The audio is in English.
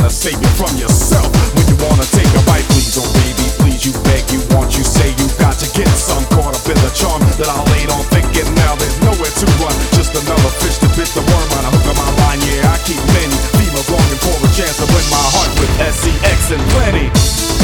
to save you from yourself. When you wanna take a bite, please, oh baby, please, you beg, you want, you say you got to get some. Caught up in the charm that I laid on thinking now there's nowhere to run. Just another fish that bit the worm on a hook of my line. Yeah, I keep many females longing for a chance to win my heart with SEX and plenty.